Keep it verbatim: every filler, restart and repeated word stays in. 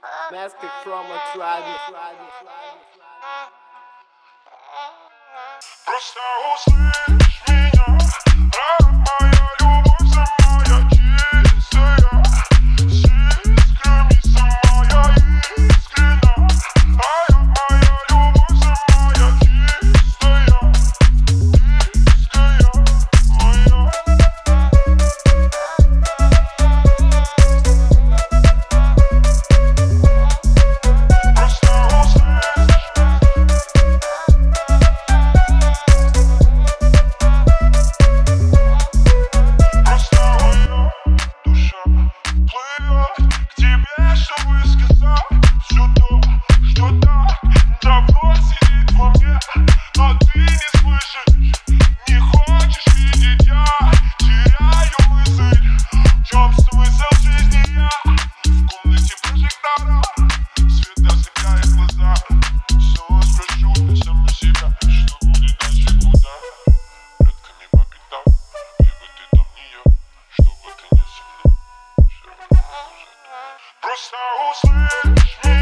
Masked from a tribe. Просто услышь меня, родная любовь самая чистая, с искрами самая искренна. Моя, моя любовь самая чистая, близкая моя. Просто услышь. Душа плывет к тебе, чтобы сказать все то, что так давно сидит во мне, но ты не слышишь, не хочешь видеть. Я теряю мысль, в чем смысл жизни? Я в комнате прожектора, свет ослепляет глаза. Все спрошу для самой себя, что будет дальше, куда? Предками по пятам, где бы ты там не я, чтобы ты не со мной, все равно уже. Просто услышь меня.